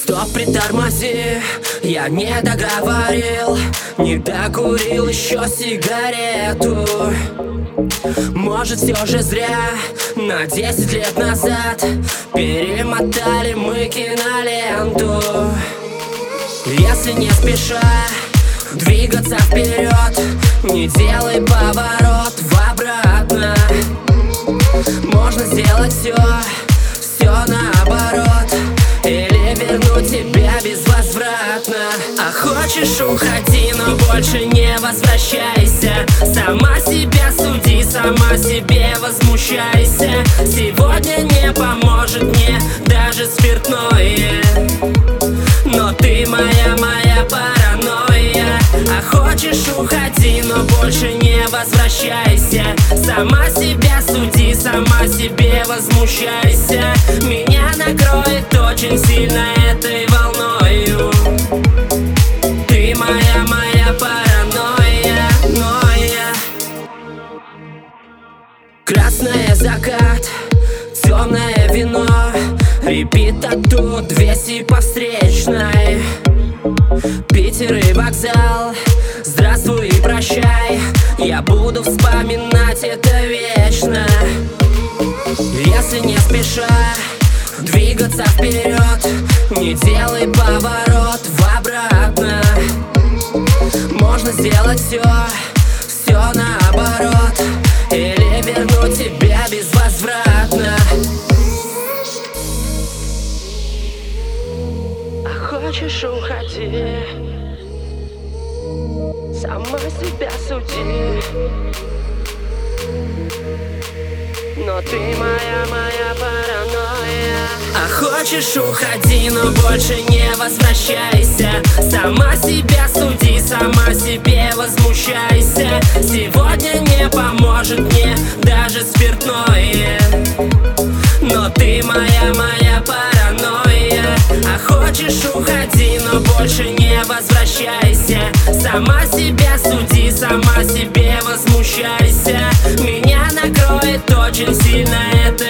Стоп, притормози, я не договорил, не докурил еще сигарету. Может, все же зря на 10 лет назад перемотали мы киноленту. Если не спеша двигаться вперед, не делай поворот в обратно. Можно сделать все наоборот, или вернуть тебя безвозвратно. А хочешь, уходи, но больше не возвращайся. Сама себя суди, сама себе возмущайся. Сегодня не поможет мне даже спиртное, но ты моя паранойя. А хочешь, уходи, но больше не возвращайся. Сама себя суди, сама себе возмущайся. Меня накроет очень сильно этой волною. Ты моя паранойя, ноя. Красное закат, темное вино, репит оттуда весь и по встречной. Питер и вокзал, здравствуй и прощай, я буду вспоминать это вечно. Если не спеша двигаться вперед, не делай поворот в обратно. Можно сделать все наоборот, или вернуть тебя безвозвратно. Хочешь, уходи, сама себя суди, но ты моя паранойя. А хочешь, уходи, но больше не возвращайся. Сама себя суди, сама себе возмущайся. Сегодня не поможет мне даже спиртное, но ты моя паранойя. А хочешь, уходи, но больше не возвращайся. Сама себя суди, сама себе возмущайся. Меня накроет очень сильно это